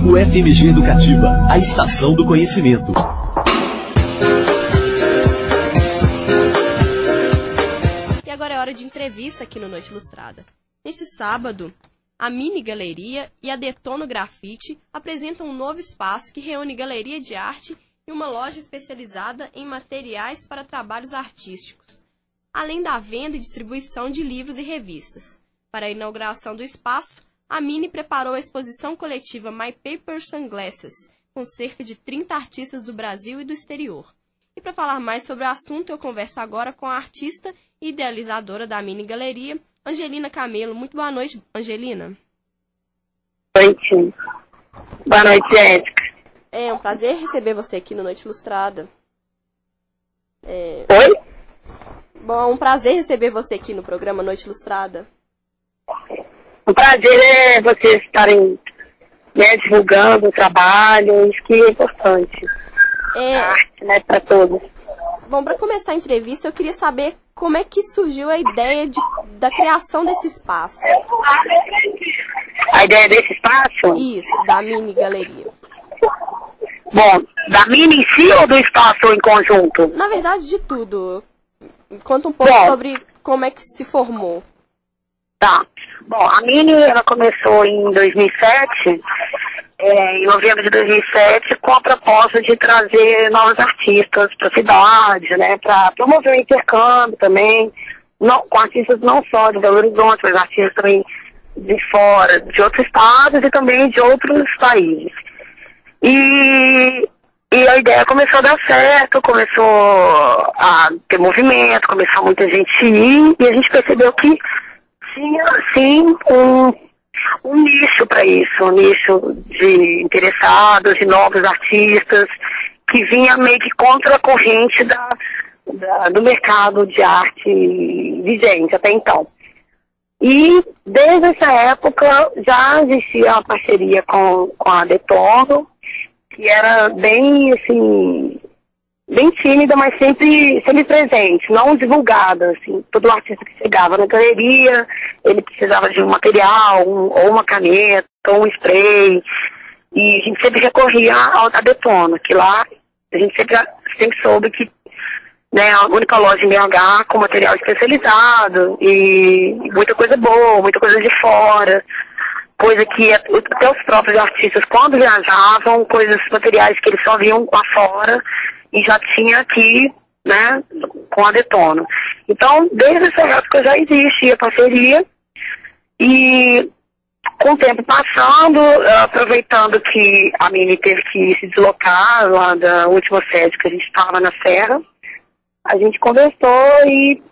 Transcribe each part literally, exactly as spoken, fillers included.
U F M G Educativa, a estação do conhecimento. E agora é hora de entrevista aqui no Noite Ilustrada. Neste sábado, a Mini Galeria e a Detono Grafite apresentam um novo espaço que reúne galeria de arte e uma loja especializada em materiais para trabalhos artísticos, além da venda e distribuição de livros e revistas. Para a inauguração do espaço, a Mini preparou a exposição coletiva My Paper Sunglasses, com cerca de trinta artistas do Brasil e do exterior. E para falar mais sobre o assunto, eu converso agora com a artista e idealizadora da Mini Galeria, Angelina Camelo. Muito boa noite, Angelina. Boa noite. Boa noite, Jéssica. É um prazer receber você aqui no Noite Ilustrada. É... Oi? Bom, é um prazer receber você aqui no programa Noite Ilustrada. O prazer é vocês estarem, né, divulgando o trabalho, isso que é importante. É... A arte, né, para todos. Bom, para começar a entrevista, eu queria saber como é que surgiu a ideia de, da criação desse espaço. A ideia desse espaço? Isso, da Mini Galeria. Bom, da Mini em si ou do espaço em conjunto? Na verdade, de tudo. Conta um pouco Bom, sobre como é que se formou. Tá. Bom, a Mini, ela começou em dois mil e sete, é, em novembro de dois mil e sete, com a proposta de trazer novos artistas para a cidade, né, para promover o intercâmbio também, não, com artistas não só de Belo Horizonte, mas artistas também de fora, de outros estados e também de outros países. E, e a ideia começou a dar certo, começou a ter movimento, começou muita gente a ir, e a gente percebeu que tinha, sim, um, um nicho para isso, um nicho de interessados, de novos artistas, que vinha meio que contra a corrente da, da, do mercado de arte vigente até então. E desde essa época já existia uma parceria com, com a Detono, que era bem, assim, bem tímida, mas sempre, sempre presente, não divulgada, assim. Todo artista que chegava na galeria, ele precisava de um material, um, ou uma caneta, ou um spray, e a gente sempre recorria à Detono, que lá a gente sempre, sempre soube que, né, a única loja em B H com material especializado, e muita coisa boa, muita coisa de fora, coisa que até os próprios artistas, quando viajavam, coisas, materiais que eles só viam lá fora, e já tinha aqui, né, com a Detono. Então, desde essa época já existia parceria, e com o tempo passando, aproveitando que a Mini teve que se deslocar lá da última sede que a gente estava na Serra, a gente conversou e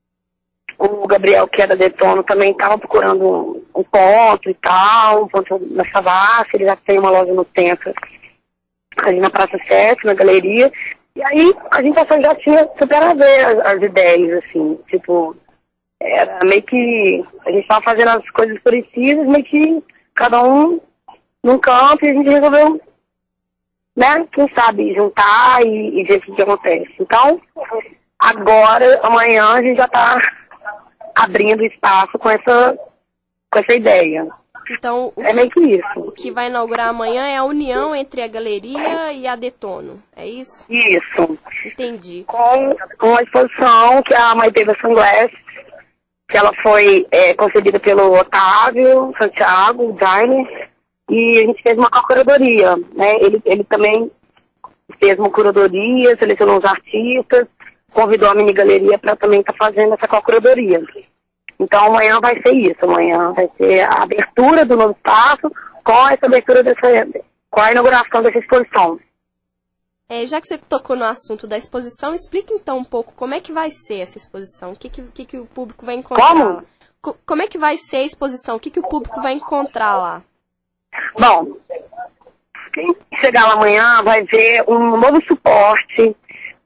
o Gabriel, que é da Detono, também estava procurando um, um ponto e tal, um ponto na Savassi, ele já tem uma loja no centro, ali na Praça sete, na galeria, e aí a gente já tinha super a ver as, as ideias, assim, tipo, era meio que, a gente estava fazendo as coisas parecidas, meio que cada um num campo, e a gente resolveu, né, quem sabe, juntar e, e ver o que, que acontece. Então, agora, amanhã, a gente já está abrindo espaço com essa, com essa ideia. Então, o é meio que isso. O que vai inaugurar amanhã é a união entre a galeria e a Detono, é isso? Isso. Entendi. Com uma exposição que é a My Paper Sunglasses, que ela foi é, concebida pelo Otávio Santiago, designer, e a gente fez uma curadoria, né? Ele, ele também fez uma curadoria, selecionou os artistas, convidou a Mini Galeria para também estar tá fazendo essa curadoria. Então amanhã vai ser isso, amanhã vai ser a abertura do novo espaço com essa abertura dessa, com a inauguração dessa exposição. É, já que você tocou no assunto da exposição, explica então um pouco como é que vai ser essa exposição, o que, que, que, que o público vai encontrar como? lá. Co- como é que vai ser a exposição, o que, que o público vai encontrar lá? Bom, quem chegar lá amanhã vai ver um novo suporte,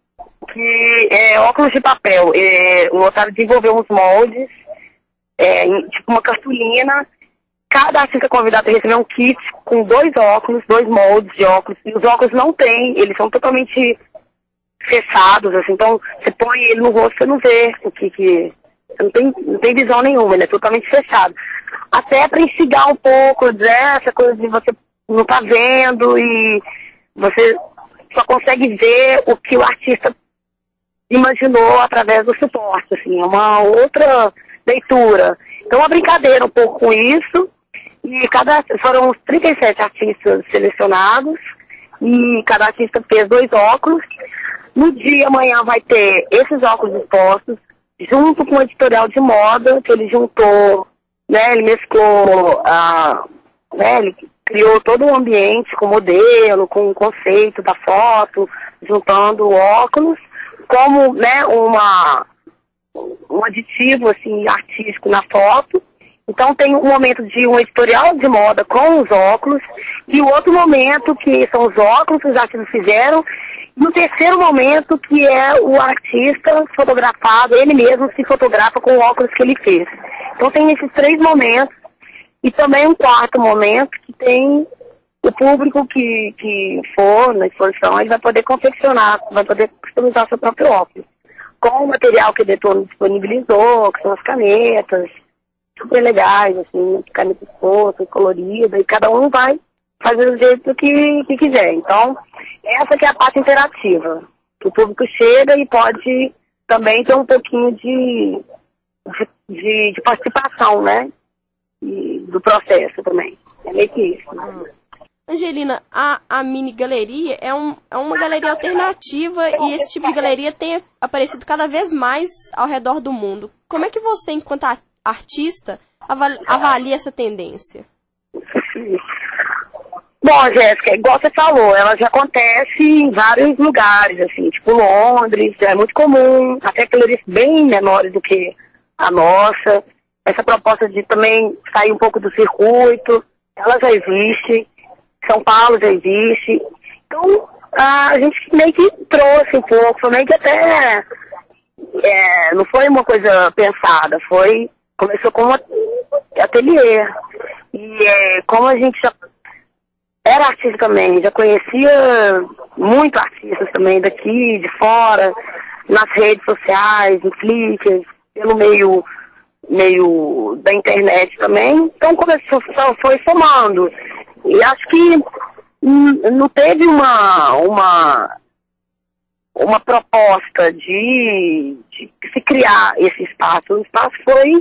que é óculos de papel. É, o Otávio desenvolveu uns moldes, é, tipo uma cartolina. Cada artista convidado a receber um kit com dois óculos, dois moldes de óculos. E os óculos não tem, eles são totalmente fechados, assim. Então, você põe ele no rosto, você não vê o que que... Você não tem, não tem visão nenhuma, ele é totalmente fechado. Até para instigar um pouco, né, essa coisa de você não tá vendo e você só consegue ver o que o artista imaginou através do suporte, assim, uma outra leitura. Então, uma brincadeira um pouco com isso, e cada, foram os trinta e sete artistas selecionados, e cada artista fez dois óculos. No dia, amanhã, vai ter esses óculos expostos, junto com o editorial de moda, que ele juntou, né, ele mesclou, a, né, ele criou todo um ambiente com modelo, com o conceito da foto, juntando óculos, como, né, uma, um aditivo, assim, artístico na foto. Então tem um momento de um editorial de moda com os óculos, e o outro momento que são os óculos que os artistas fizeram, e o terceiro momento que é o artista fotografado, ele mesmo se fotografa com o óculos que ele fez. Então tem esses três momentos, e também um quarto momento que tem o público que, que for na exposição, ele vai poder confeccionar, vai poder customizar seu próprio óculos. Com o material que o Detone disponibilizou, que são as canetas, super legais, assim, canetas fofas, coloridas, e cada um vai fazer do jeito que, que quiser. Então, essa que é a parte interativa, que o público chega e pode também ter um pouquinho de, de, de participação, né, e do processo também. É meio que isso, né? Angelina, a, a mini galeria é, um, é uma galeria alternativa e esse tipo de galeria tem aparecido cada vez mais ao redor do mundo. Como é que você, enquanto artista, avalia essa tendência? Bom, Jéssica, igual você falou, ela já acontece em vários lugares, assim, tipo Londres, já é muito comum, até galerias bem menores do que a nossa. Essa proposta de também sair um pouco do circuito, ela já existe. São Paulo já existe. Então, a gente meio que trouxe um pouco, foi meio que até, é, não foi uma coisa pensada, foi, começou como ateliê. E é, como a gente já era artista também, já conhecia muito artistas também daqui, de fora, nas redes sociais, em Flickr, pelo meio, meio da internet também. Então começou, foi somando. E acho que não teve uma, uma, uma proposta de, de se criar esse espaço. O espaço foi,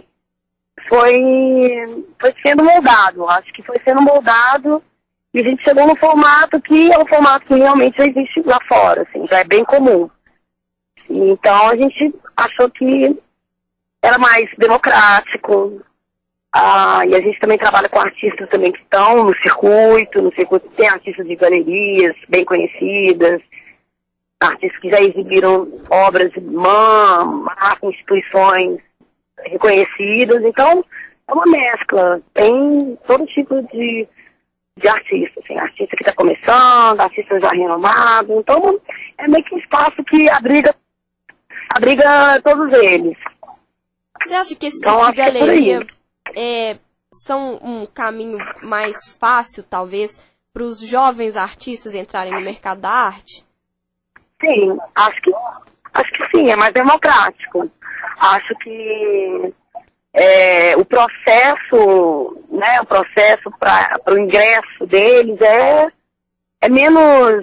foi, foi sendo moldado. Acho que foi sendo moldado e a gente chegou no formato que é um formato que realmente já existe lá fora, assim, já é bem comum. Então a gente achou que era mais democrático. Ah, e a gente também trabalha com artistas também que estão no circuito, no circuito tem artistas de galerias bem conhecidas, artistas que já exibiram obras de mãe, marcas, instituições reconhecidas. Então, é uma mescla, tem todo tipo de, de artistas, assim, artista que está começando, artista já renomado. Então, é meio que um espaço que abriga, abriga todos eles. Você acha que esse então, tipo de galeria... É É, são um caminho mais fácil, talvez, para os jovens artistas entrarem no mercado da arte? Sim, acho que, acho que sim, é mais democrático. Acho que é, o processo, né, o processo para o ingresso deles é, é menos,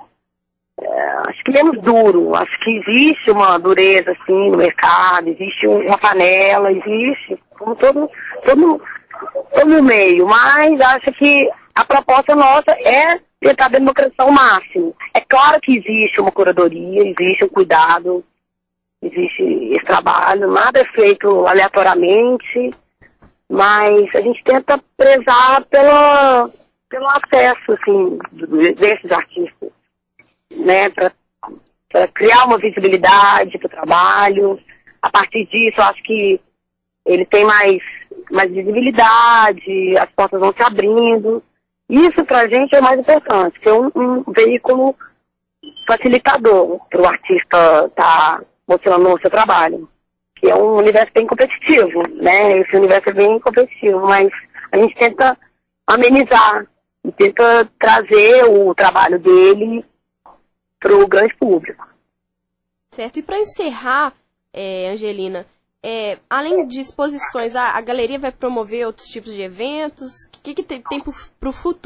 é, acho que menos duro. Acho que existe uma dureza, assim, no mercado, existe uma panela, existe, como todo... todo, todo meio, mas acho que a proposta nossa é tentar democratizar o máximo. É claro que existe uma curadoria, existe um cuidado, existe esse trabalho, nada é feito aleatoriamente, mas a gente tenta prezar pelo, pelo acesso, assim, desses artistas, né, para criar uma visibilidade para o trabalho. A partir disso, eu acho que ele tem mais mais visibilidade, as portas vão se abrindo. Isso pra gente é mais importante, ser um, um veículo facilitador para o artista estar tá mostrando o seu trabalho. Que é um universo bem competitivo, né? Esse universo é bem competitivo, mas a gente tenta amenizar e tenta trazer o trabalho dele para o grande público. Certo, e para encerrar, é, Angelina, É, além de exposições, a, a galeria vai promover outros tipos de eventos? O que, que tem, tem para o futuro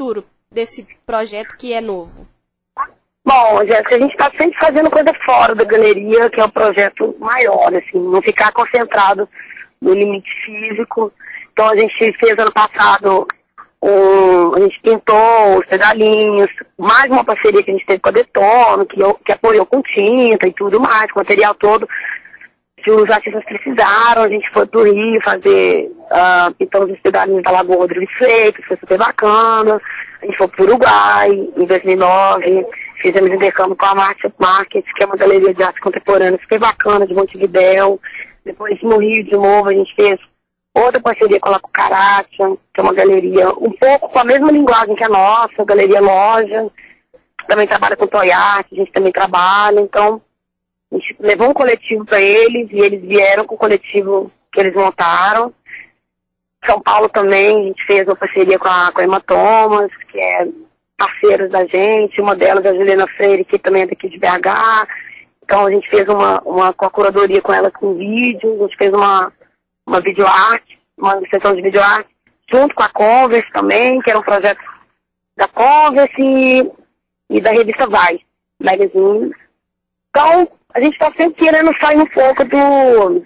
desse projeto que é novo? Bom, Jéssica, a gente está sempre fazendo coisa fora da galeria, que é um projeto maior, assim, não ficar concentrado no limite físico. Então a gente fez ano passado, um, a gente pintou os pedalinhos, mais uma parceria que a gente teve com a Detono, que, que apoiou com tinta e tudo mais, com o material todo. Que os artistas precisaram, a gente foi pro Rio fazer, uh, pintamos os pedalinhos da Lagoa Rodrigues Freitas, foi super bacana. A gente foi pro Uruguai em dois mil e nove, fizemos intercâmbio com a Market Market, que é uma galeria de arte contemporânea super bacana, de Montevidéu. Depois no Rio de novo a gente fez outra parceria com a La Cucaracha, que é uma galeria um pouco com a mesma linguagem que a nossa, galeria loja. Também trabalha com toy art, a gente também trabalha, então a gente levou um coletivo para eles e eles vieram com o coletivo que eles montaram. São Paulo também, a gente fez uma parceria com a, com a Emma Thomas, que é parceira da gente, uma delas é a Juliana Freire, que também é daqui de B H. Então a gente fez uma, uma curadoria com ela com vídeo, a gente fez uma, uma videoarte, uma sessão de videoarte, junto com a Converse também, que era um projeto da Converse e, e da revista Vai, Magazine. Então, a gente está sempre querendo sair um pouco do,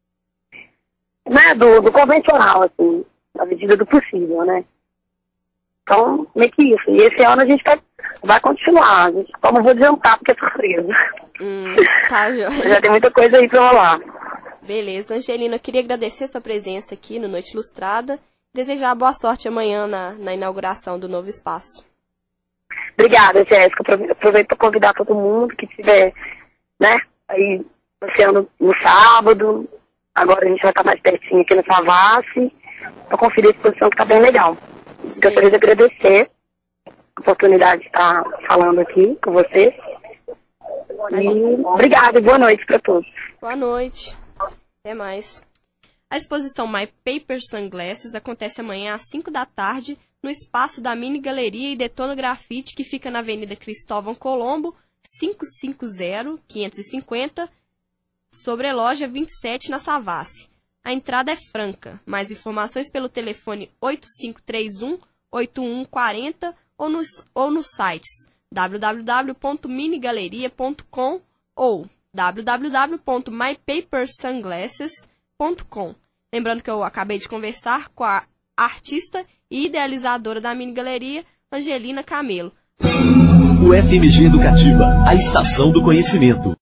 né, do, do convencional, assim, na medida do possível, né? Então, meio que isso. E esse ano a gente tá, vai continuar. A gente só não vou adiantar porque é surpresa. Hum, tá, joia. Já tem muita coisa aí pra rolar. Beleza. Angelina, eu queria agradecer sua presença aqui no Noite Ilustrada. Desejar boa sorte amanhã na, na inauguração do novo espaço. Obrigada, Jéssica. Aproveito para convidar todo mundo que tiver, né, aí passeando no sábado. Agora a gente vai estar mais pertinho aqui na Savassi para conferir a exposição que tá bem legal. Sim. Gostaria de agradecer a oportunidade de estar falando aqui com vocês. E obrigada e boa noite para todos. Boa noite. Até mais. A exposição My Paper Sunglasses acontece amanhã às cinco da tarde no espaço da Mini Galeria e Detono Grafite, que fica na Avenida Cristóvão Colombo, quinhentos e cinquenta, quinhentos e cinquenta, sobre a loja vinte e sete, na Savassi. A entrada é franca. Mais informações pelo telefone oito cinco três um, oito um quatro zero ou nos, ou nos sites w w w ponto minigaleria ponto com ou w w w ponto my paper sunglasses ponto com. Lembrando que eu acabei de conversar com a artista e idealizadora da Mini Galeria, Angelina Camelo. O F M G Educativa, a estação do conhecimento.